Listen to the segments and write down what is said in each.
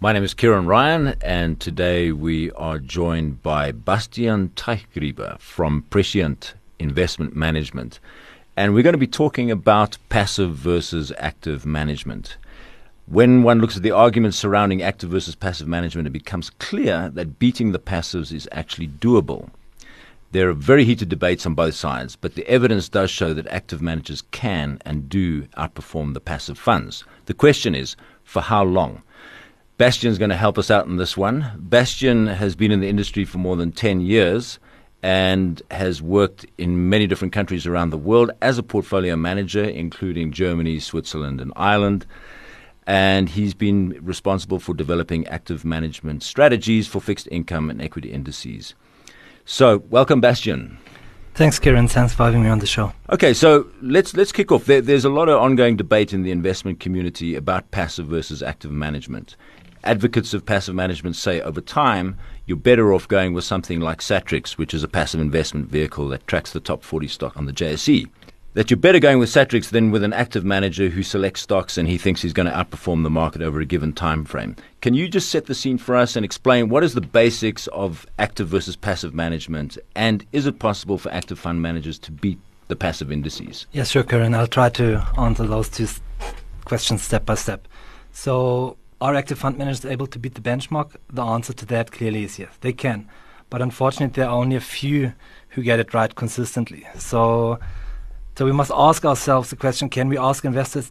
My name is Kieran Ryan, and today we are joined by Bastian Teichgräber from Prescient Investment Management. And we're going to be talking about passive versus active management. When one looks at the arguments surrounding active versus passive management, it becomes clear that beating the passives is actually doable. There are very heated debates on both sides, but the evidence does show that active managers can and do outperform the passive funds. The question is, for how long? Bastian's going to help us out in this one. Bastian has been in the industry for more than 10 years and has worked in many different countries around the world as a portfolio manager, including Germany, Switzerland, and Ireland. And he's been responsible for developing active management strategies for fixed income and equity indices. So, welcome, Bastian. Thanks, Kieran. Thanks for having me on the show. Okay, so let's kick off. There's a lot of ongoing debate in the investment community about passive versus active management. Advocates of passive management say over time, you're better off going with something like Satrix, which is a passive investment vehicle that tracks the top 40 stock on the JSE. That you're better going with Satrix than with an active manager who selects stocks and he thinks he's going to outperform the market over a given time frame. Can you just set the scene for us and explain what is the basics of active versus passive management, and is it possible for active fund managers to beat the passive indices? Yes, sure, Kieran. I'll try to answer those two questions step by step. So, are active fund managers able to beat the benchmark? The answer to that clearly is yes, they can. But unfortunately, there are only a few who get it right consistently. So we must ask ourselves the question, can we ask investors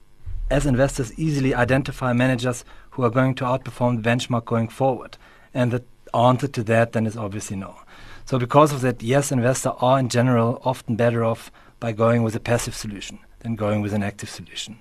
easily identify managers who are going to outperform the benchmark going forward? And the answer to that then is obviously no. So because of that, yes, investors are in general often better off by going with a passive solution than going with an active solution.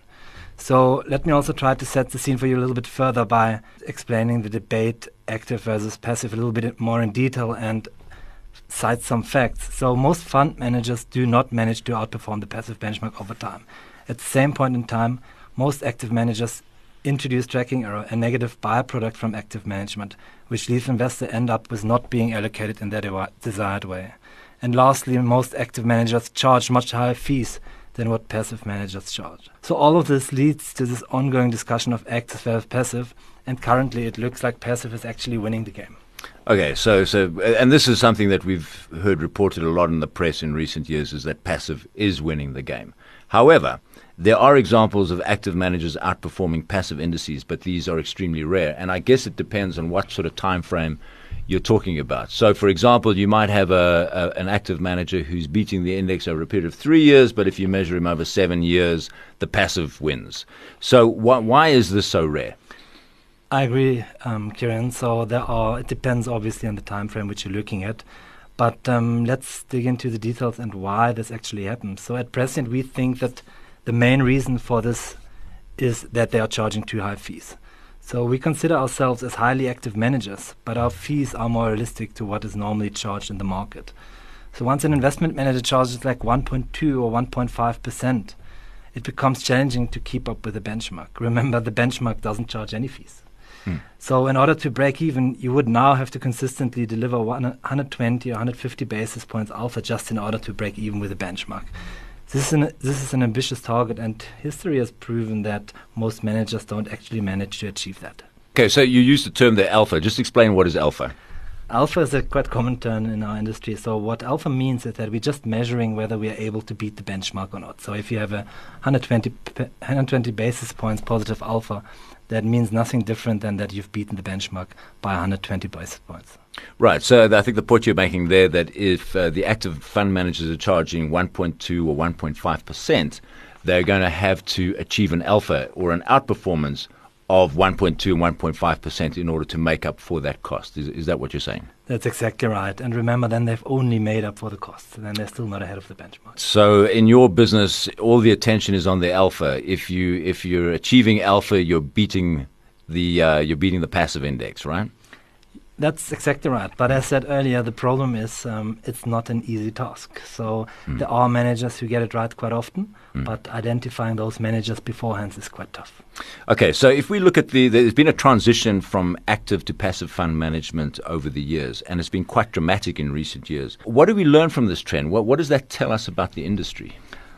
So let me also try to set the scene for you a little bit further by explaining the debate active versus passive a little bit more in detail and cite some facts. So most fund managers do not manage to outperform the passive benchmark over time. At the same point in time, most active managers introduce tracking error, a negative byproduct from active management, which leaves investors end up with not being allocated in their desired way. And lastly, most active managers charge much higher fees than what passive managers charge. So all of this leads to this ongoing discussion of active versus passive, and currently it looks like passive is actually winning the game. Okay, so and this is something that we've heard reported a lot in the press in recent years, is that passive is winning the game. However, there are examples of active managers outperforming passive indices, but these are extremely rare. And I guess it depends on what sort of time frame you're talking about. So, for example, you might have an active manager who's beating the index over a period of 3 years, but if you measure him over 7 years, the passive wins. So why is this so rare? I agree, Kieran. So it depends obviously on the time frame which you're looking at. But let's dig into the details and why this actually happens. So at present, we think that the main reason for this is that they are charging too high fees. So we consider ourselves as highly active managers, but our fees are more realistic to what is normally charged in the market. So once an investment manager charges like 1.2 or 1.5%, it becomes challenging to keep up with the benchmark. Remember, the benchmark doesn't charge any fees. So in order to break even, you would now have to consistently deliver 120 or 150 basis points alpha just in order to break even with the benchmark. This is an ambitious target, and history has proven that most managers don't actually manage to achieve that. Okay, so you used the term the alpha. Just explain what is alpha. Alpha is a quite common term in our industry. So what alpha means is that we're just measuring whether we are able to beat the benchmark or not. So if you have a 120 basis points positive alpha, that means nothing different than that you've beaten the benchmark by 120 basis points. Right. So I think the point you're making there, that if the active fund managers are charging 1.2 or 1.5%, they're going to have to achieve an alpha or an outperformance of 1.2 and 1.5% in order to make up for that cost. Is that what you're saying? That's exactly right. And remember, then they've only made up for the costs, and then they're still not ahead of the benchmark. So in your business, all the attention is on the alpha. If you're achieving alpha, you're beating the passive index, right? That's exactly right. But as I said earlier, the problem is it's not an easy task. So there are managers who get it right quite often, but identifying those managers beforehand is quite tough. Okay, so if we look at there's been a transition from active to passive fund management over the years, and it's been quite dramatic in recent years. What do we learn from this trend? What does that tell us about the industry?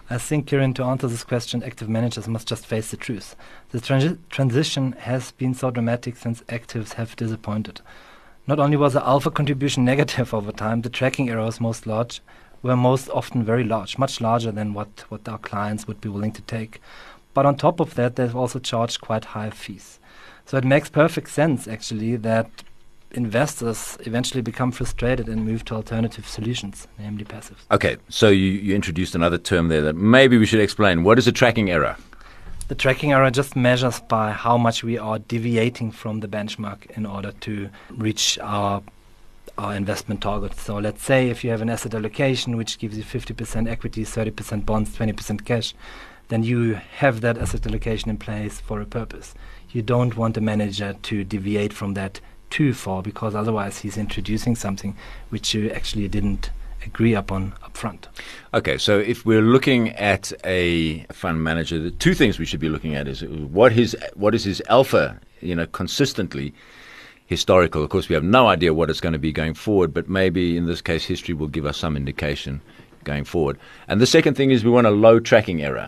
I think, Kieran, to answer this question, active managers must just face the truth. The transition has been so dramatic since actives have disappointed. Not only was the alpha contribution negative over time, the tracking errors were most often very large, much larger than what our clients would be willing to take. But on top of that, they've also charged quite high fees. So it makes perfect sense, actually, that investors eventually become frustrated and move to alternative solutions, namely passives. Okay, so you introduced another term there that maybe we should explain. What is a tracking error? The tracking error just measures by how much we are deviating from the benchmark in order to reach our investment targets. So let's say if you have an asset allocation which gives you 50% equities, 30% bonds, 20% cash, then you have that asset allocation in place for a purpose. You don't want a manager to deviate from that too far, because otherwise he's introducing something which you actually didn't agree upon upfront. Okay, so if we're looking at a fund manager, the two things we should be looking at is what is his alpha, consistently historical. Of course, we have no idea what it's going to be going forward, but maybe in this case, history will give us some indication going forward. And the second thing is we want a low tracking error.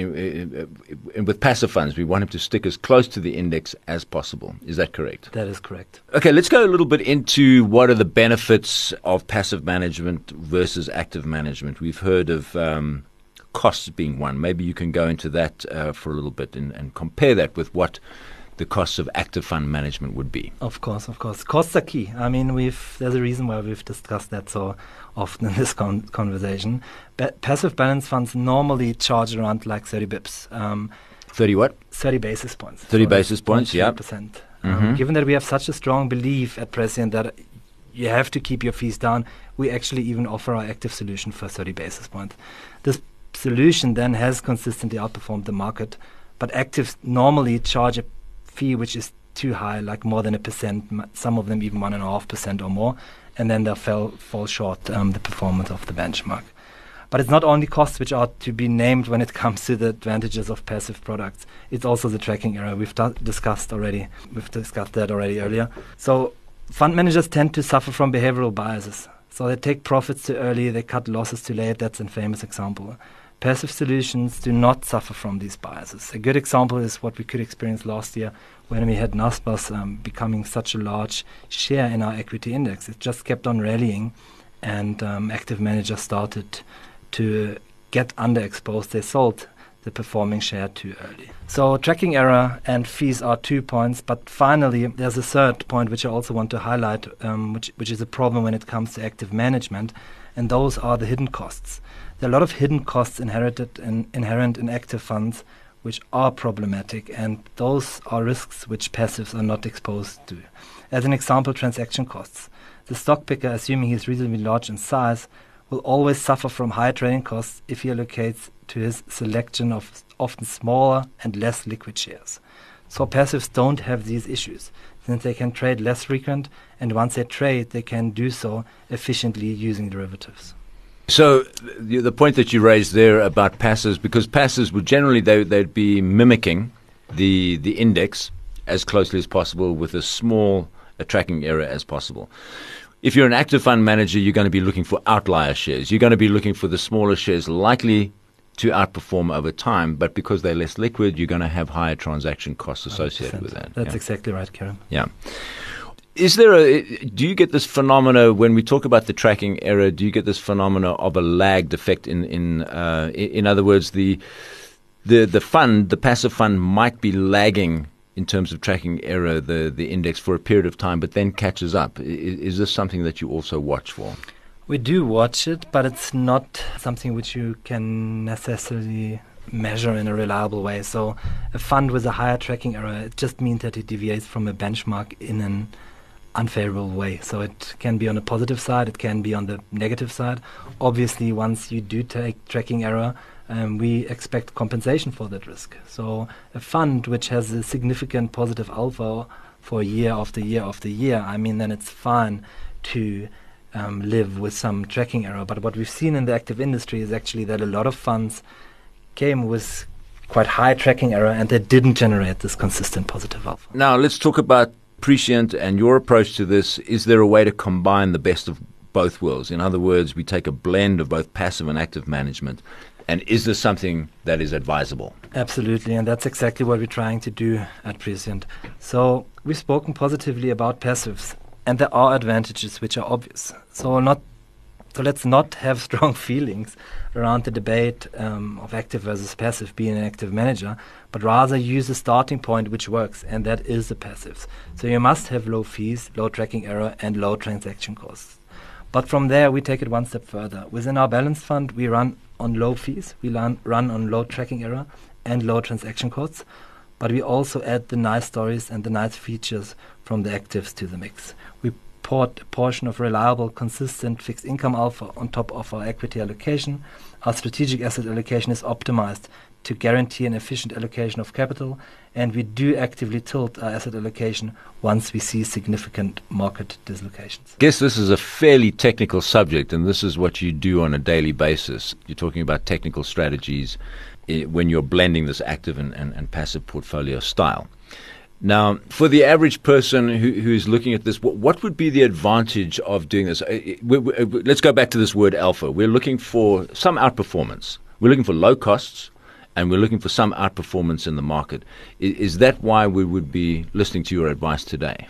And with passive funds, we want him to stick as close to the index as possible. Is that correct? That is correct. Okay, let's go a little bit into what are the benefits of passive management versus active management. We've heard of costs being one. Maybe you can go into that for a little bit and compare that with what the costs of active fund management would be. Of course. Costs are key. I mean, there's a reason why we've discussed that so often in this conversation. Passive balance funds normally charge around like 30 bips. 30 what? 30 basis points. 30 basis points, yeah. Given that we have such a strong belief at Prescient that you have to keep your fees down, we actually even offer our active solution for 30 basis points. This solution then has consistently outperformed the market, but actives normally charge a fee which is too high, like more than 1%, some of them even 1.5% or more, and then they'll fall short the performance of the benchmark. But it's not only costs which are to be named when it comes to the advantages of passive products. It's also the tracking error. We've discussed that already earlier. So fund managers tend to suffer from behavioral biases. So they take profits too early, they cut losses too late. That's a famous example. Passive solutions do not suffer from these biases. A good example is what we could experience last year when we had Naspers becoming such a large share in our equity index. It just kept on rallying, and active managers started to get underexposed. They sold the performing share too early. So tracking error and fees are 2 points, but finally there's a third point which I also want to highlight, which is a problem when it comes to active management, and those are the hidden costs. There are a lot of hidden costs inherent in active funds which are problematic, and those are risks which passives are not exposed to. As an example, transaction costs. The stock picker, assuming he's reasonably large in size, will always suffer from high trading costs if he allocates to his selection of often smaller and less liquid shares. So passives don't have these issues, since they can trade less frequent, and once they trade, they can do so efficiently using derivatives. So the point that you raised there about passives, because passives would generally they'd be mimicking the index as closely as possible with as small a tracking error as possible. If you're an active fund manager, you're going to be looking for outlier shares. You're going to be looking for the smaller shares likely to outperform over time, but because they're less liquid, you're going to have higher transaction costs associated 100%. with that. That's exactly right, Kieran. Yeah. Do you get this phenomena when we talk about the tracking error? Do you get this phenomena of a lagged effect? In other words, the passive fund might be lagging in terms of tracking error, the index for a period of time, but then catches up. Is this something that you also watch for? We do watch it, but it's not something which you can necessarily measure in a reliable way. So a fund with a higher tracking error, it just means that it deviates from a benchmark in an unfavorable way. So it can be on the positive side, it can be on the negative side. Obviously, once you do take tracking error, we expect compensation for that risk. So a fund which has a significant positive alpha for year after year after year, then it's fine to live with some tracking error. But what we've seen in the active industry is actually that a lot of funds came with quite high tracking error and they didn't generate this consistent positive alpha. Now let's talk about Prescient and your approach to this. Is there a way to combine the best of both worlds? In other words, we take a blend of both passive and active management And is this something that is advisable? Absolutely, and that's exactly what we're trying to do at Prescient. So we've spoken positively about passives, and there are advantages which are obvious. So let's not have strong feelings around the debate of active versus passive being an active manager, but rather use a starting point which works, and that is the passives. So you must have low fees, low tracking error, and low transaction costs. But from there, we take it one step further. Within our balanced fund, we run on low fees, we run on low tracking error and low transaction costs, but we also add the nice stories and the nice features from the actives to the mix. We port a portion of reliable, consistent fixed income alpha on top of our equity allocation. Our strategic asset allocation is optimized to guarantee an efficient allocation of capital, and we do actively tilt our asset allocation once we see significant market dislocations. I guess this is a fairly technical subject, and this is what you do on a daily basis. You're talking about technical strategies when you're blending this active and passive portfolio style. Now, for the average person who is looking at this, what would be the advantage of doing this? Let's go back to this word alpha. We're looking for some outperformance. We're looking for low costs, and we're looking for some outperformance in the market. Is that why we would be listening to your advice today?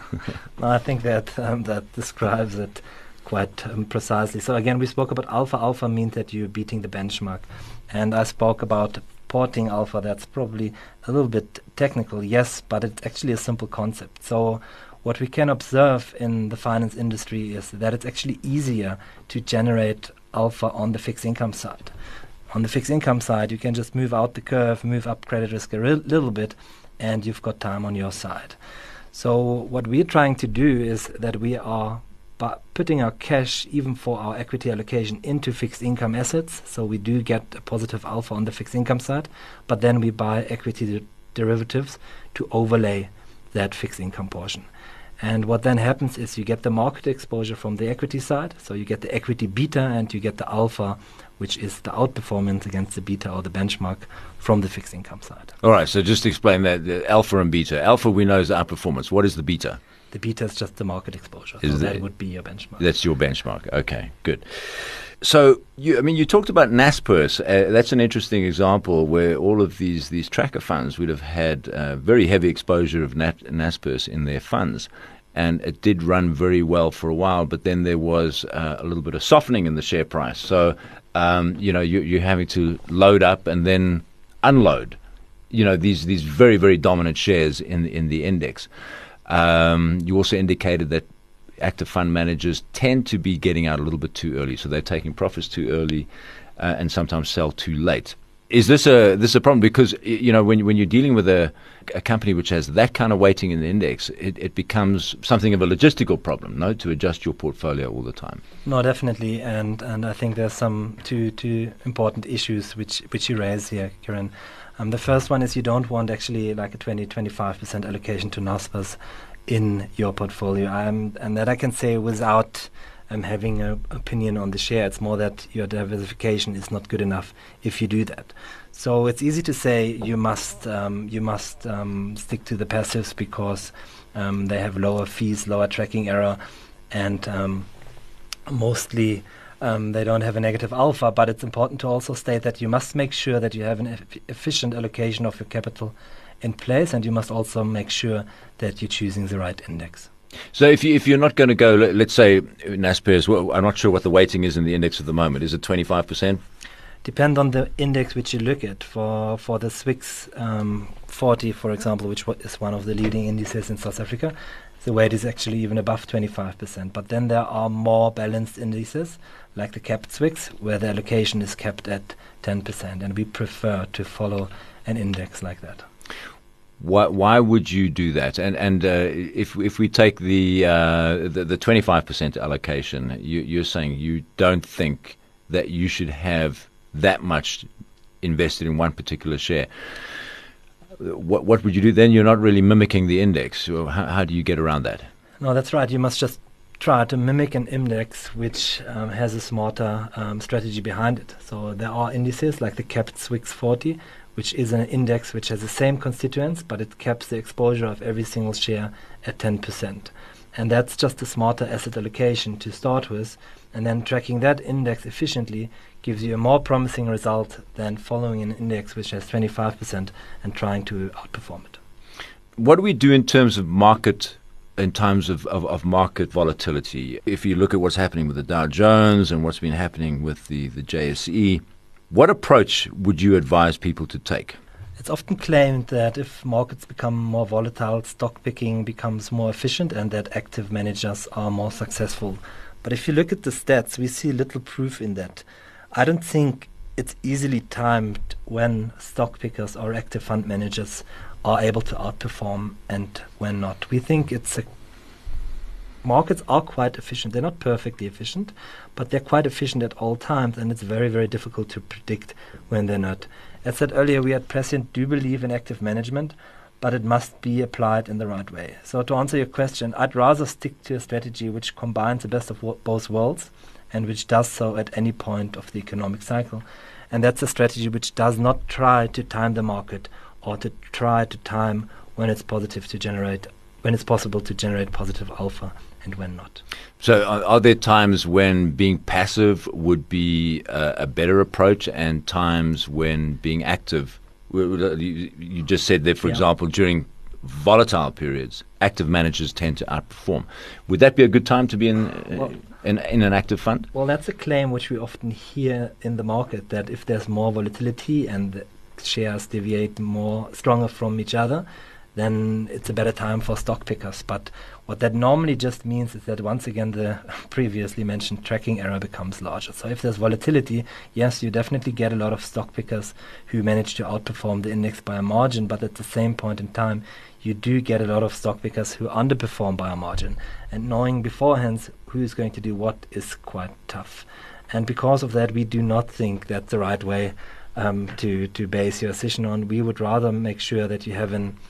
I think that that describes it quite precisely. So again, we spoke about alpha. Alpha means that you're beating the benchmark. And I spoke about porting alpha. That's probably a little bit technical, yes, but it's actually a simple concept. So what we can observe in the finance industry is that it's actually easier to generate alpha on the fixed income side. On the fixed income side, you can just move out the curve, move up credit risk a little bit, and you've got time on your side. So what we're trying to do is that we are putting our cash, even for our equity allocation, into fixed income assets. So we do get a positive alpha on the fixed income side, but then we buy equity derivatives to overlay that fixed income portion. And what then happens is you get the market exposure from the equity side, so you get the equity beta and you get the alpha, which is the outperformance against the beta or the benchmark from the fixed income side. All right, so just explain that, the alpha and beta. Alpha we know is the outperformance. What is the beta? The beta is just the market exposure, so that would be your benchmark. That's your benchmark. Okay, good. So, you talked about Naspers. That's an interesting example where all of these tracker funds would have had very heavy exposure of Naspers in their funds. And it did run very well for a while, but then there was a little bit of softening in the share price. So, you're having to load up and then unload, these very, very dominant shares in the index. You also indicated that active fund managers tend to be getting out a little bit too early, so they're taking profits too early and sometimes sell too late. Is this a problem? Because when you're dealing with a company which has that kind of weighting in the index, it becomes something of a logistical problem, no, to adjust your portfolio all the time. No, definitely, and I think there's some two important issues which you raise here, Kieran. The first one is you don't want actually like a 20-25% allocation to Naspers in your portfolio. And that I can say without having an opinion on the share. It's more that your diversification is not good enough if you do that. So it's easy to say you must stick to the passives because they have lower fees, lower tracking error, and mostly they don't have a negative alpha. But it's important to also state that you must make sure that you have an efficient allocation of your capital in place, and you must also make sure that you're choosing the right index. So if you're not going to go, let's say Naspers, well, I'm not sure what the weighting is in the index at the moment. Is it 25%? Depend on the index which you look at. For the Swix 40, for example, which is one of the leading indices in South Africa, the weight is actually even above 25%. But then there are more balanced indices, like the capped Swix, where the allocation is capped at 10%, and we prefer to follow an index like that. Why would you do that? And if we take the 25% allocation, you're saying you don't think that you should have that much invested in one particular share. What would you do then? You're not really mimicking the index. How do you get around that? No, that's right. You must just try to mimic an index which has a smarter strategy behind it. So there are indices like the capped Swix 40, which is an index which has the same constituents, but it caps the exposure of every single share at 10%. And that's just a smarter asset allocation to start with. And then tracking that index efficiently gives you a more promising result than following an index which has 25% and trying to outperform it. What do we do in terms of market volatility? If you look at what's happening with the Dow Jones and what's been happening with the JSE, what approach would you advise people to take? It's often claimed that if markets become more volatile, stock picking becomes more efficient and that active managers are more successful. But if you look at the stats, we see little proof in that. I don't think it's easily timed when stock pickers or active fund managers are able to outperform and when not. We think markets are quite efficient. They're not perfectly efficient, but they're quite efficient at all times, and it's very, very difficult to predict when they're not. As said earlier, we at Prescient do believe in active management, but it must be applied in the right way. So to answer your question, I'd rather stick to a strategy which combines the best of both worlds and which does so at any point of the economic cycle. And that's a strategy which does not try to time the market or to try to time when it's possible to generate positive alpha and when not. So are there times when being passive would be a better approach and times when being active? You just said that, for example, during volatile periods, active managers tend to outperform. Would that be a good time to be in an active fund? Well, that's a claim which we often hear in the market, that if there's more volatility and the shares deviate more stronger from each other, then it's a better time for stock pickers. But what that normally just means is that once again the previously mentioned tracking error becomes larger. So if there's volatility, yes, you definitely get a lot of stock pickers who manage to outperform the index by a margin, but at the same point in time, you do get a lot of stock pickers who underperform by a margin. And knowing beforehand who's going to do what is quite tough. And because of that, we do not think that's the right way to base your decision on. We would rather make sure that you have an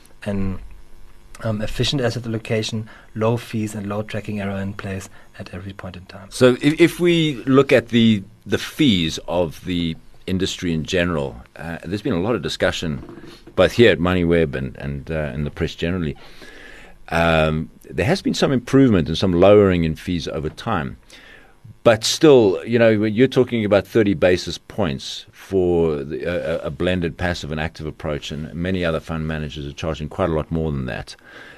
efficient asset allocation, low fees and low tracking error in place at every point in time. So if we look at the fees of the industry in general, there's been a lot of discussion both here at MoneyWeb and in the press generally. There has been some improvement and some lowering in fees over time. But still, you're talking about 30 basis points for a blended passive and active approach, and many other fund managers are charging quite a lot more than that.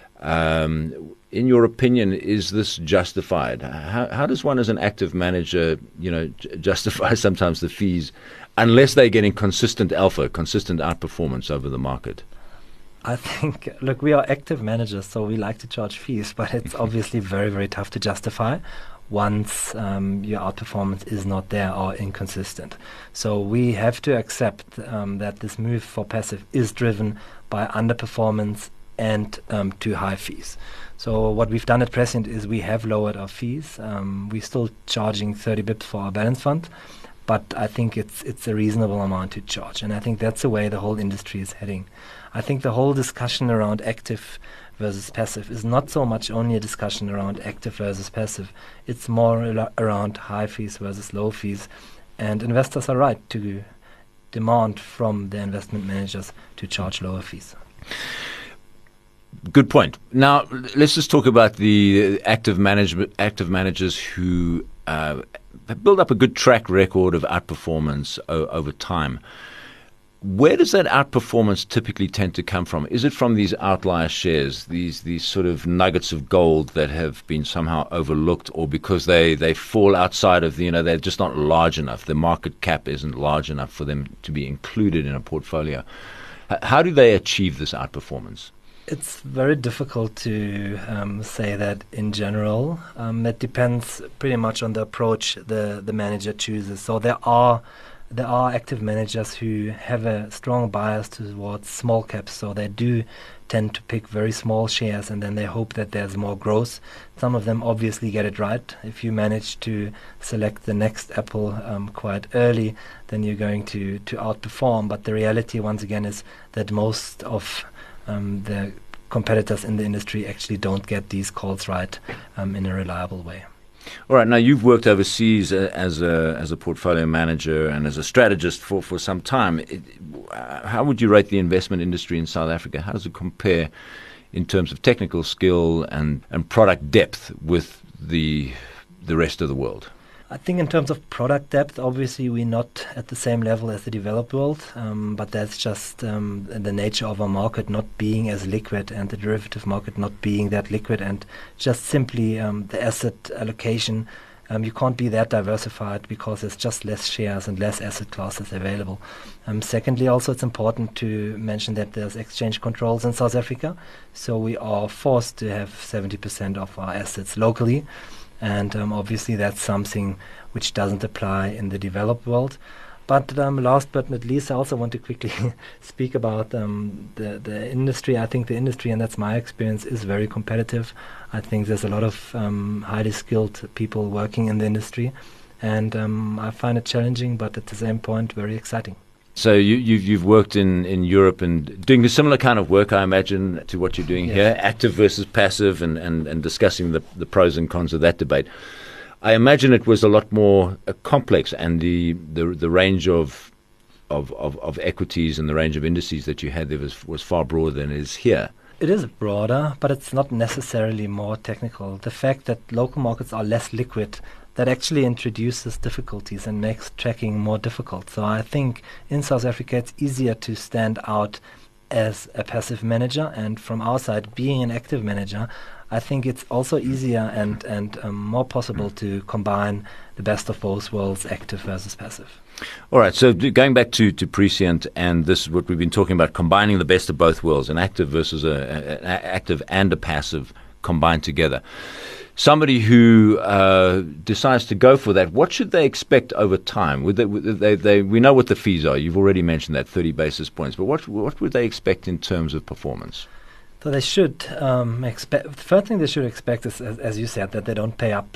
In your opinion, is this justified? How does one as an active manager, justify sometimes the fees unless they're getting consistent alpha, consistent outperformance over the market? I think, look, we are active managers, so we like to charge fees, but it's obviously very, very tough to justify once your outperformance is not there or inconsistent. So we have to accept that this move for passive is driven by underperformance and too high fees. So what we've done at Prescient is we have lowered our fees. We're still charging 30 bips for our balance fund, but I think it's a reasonable amount to charge. And I think that's the way the whole industry is heading. I think the whole discussion around active versus passive is not so much only a discussion around active versus passive. It's more around high fees versus low fees. And investors are right to demand from their investment managers to charge lower fees. Good point. Now, let's just talk about the active managers who have built up a good track record of outperformance over time. Where does that outperformance typically tend to come from? Is it from these outlier shares, these sort of nuggets of gold that have been somehow overlooked, or because they fall outside of they're just not large enough, the market cap isn't large enough for them to be included in a portfolio? How do they achieve this outperformance? It's very difficult to say that in general. It depends pretty much on the approach the manager chooses. So there are active managers who have a strong bias towards small caps, so they do tend to pick very small shares and then they hope that there's more growth. Some of them obviously get it right. If you manage to select the next Apple quite early, then you're going to outperform. But the reality, once again, is that most of the competitors in the industry actually don't get these calls right in a reliable way. All right. Now, you've worked overseas as a portfolio manager and as a strategist for some time. How would you rate the investment industry in South Africa? How does it compare in terms of technical skill and product depth with the rest of the world? I think in terms of product depth, obviously we're not at the same level as the developed world, but that's just the nature of our market not being as liquid and the derivative market not being that liquid, and just simply the asset allocation. You can't be that diversified because there's just less shares and less asset classes available. Secondly, also it's important to mention that there's exchange controls in South Africa, so we are forced to have 70% of our assets locally. And obviously that's something which doesn't apply in the developed world. But last but not least, I also want to quickly speak about the industry. I think the industry, and that's my experience, is very competitive. I think there's a lot of highly skilled people working in the industry. And I find it challenging, but at the same point, very exciting. So you've worked in Europe and doing a similar kind of work, I imagine, to what you're doing here, active versus passive, and discussing the pros and cons of that debate. I imagine it was a lot more complex, and the range of equities and the range of indices that you had there was far broader than it is here. It is broader, but it's not necessarily more technical. The fact that local markets are less liquid, that actually introduces difficulties and makes tracking more difficult. So I think in South Africa it's easier to stand out as a passive manager, and from our side, being an active manager, I think it's also easier and more possible to combine the best of both worlds, active versus passive. All right, so going back to Prescient, and this is what we've been talking about, combining the best of both worlds, an active versus an active and a passive combined together. Somebody who decides to go for that, what should they expect over time? We know what the fees are. You've already mentioned that, 30 basis points. But what would they expect in terms of performance? So they should expect. The first thing they should expect is, as you said, that they don't pay up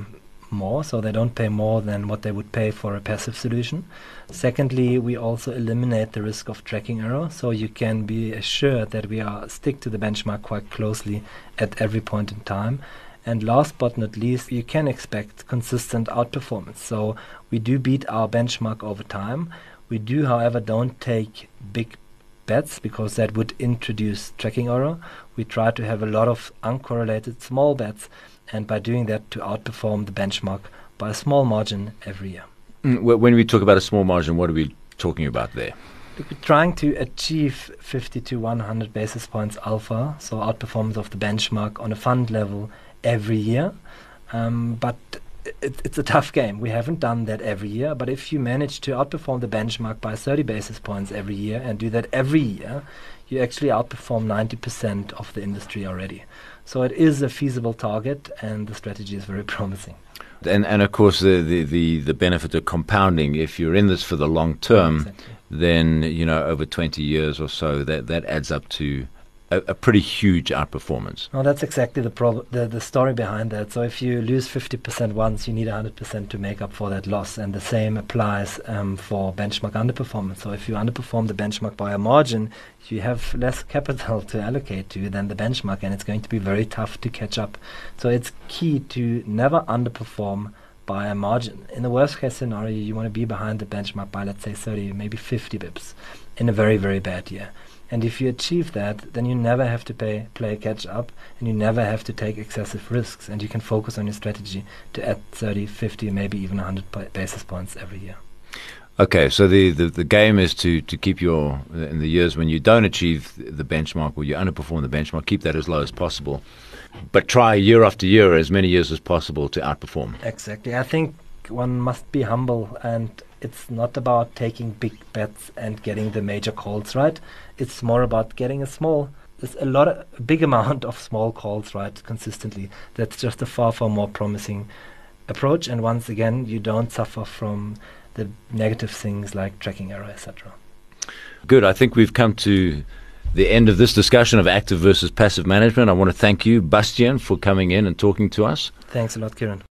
more. So they don't pay more than what they would pay for a passive solution. Secondly, we also eliminate the risk of tracking error. So you can be assured that we stick to the benchmark quite closely at every point in time. And last but not least, you can expect consistent outperformance. So we do beat our benchmark over time. We do, however, don't take big bets because that would introduce tracking error. We try to have a lot of uncorrelated small bets, and by doing that to outperform the benchmark by a small margin every year. When we talk about a small margin, what are we talking about there? We're trying to achieve 50 to 100 basis points alpha, so outperformance of the benchmark on a fund level every year, but it's a tough game. We haven't done that every year, but if you manage to outperform the benchmark by 30 basis points every year and do that every year, you actually outperform 90% of the industry already. So it is a feasible target, and the strategy is very promising. And of course the benefit of compounding, if you're in this for the long term, Exactly. then over 20 years or so, that adds up to a pretty huge outperformance. No, that's exactly the story behind that. So if you lose 50% once, you need 100% to make up for that loss. And the same applies for benchmark underperformance. So if you underperform the benchmark by a margin, you have less capital to allocate to than the benchmark, and it's going to be very tough to catch up. So it's key to never underperform by a margin. In the worst case scenario, you want to be behind the benchmark by, let's say, 30, maybe 50 bips in a very, very bad year. And if you achieve that, then you never have to play catch up, and you never have to take excessive risks, and you can focus on your strategy to add 30, 50, maybe even 100 basis points every year. Okay, so the game is to keep in the years when you don't achieve the benchmark or you underperform the benchmark, keep that as low as possible, but try year after year, as many years as possible, to outperform. Exactly. I think one must be humble, and it's not about taking big bets and getting the major calls right. It's more about getting a big amount of small calls right consistently. That's just a far, far more promising approach. And once again, you don't suffer from the negative things like tracking error, etc. Good. I think we've come to the end of this discussion of active versus passive management. I want to thank you, Bastiaan, for coming in and talking to us. Thanks a lot, Kieran.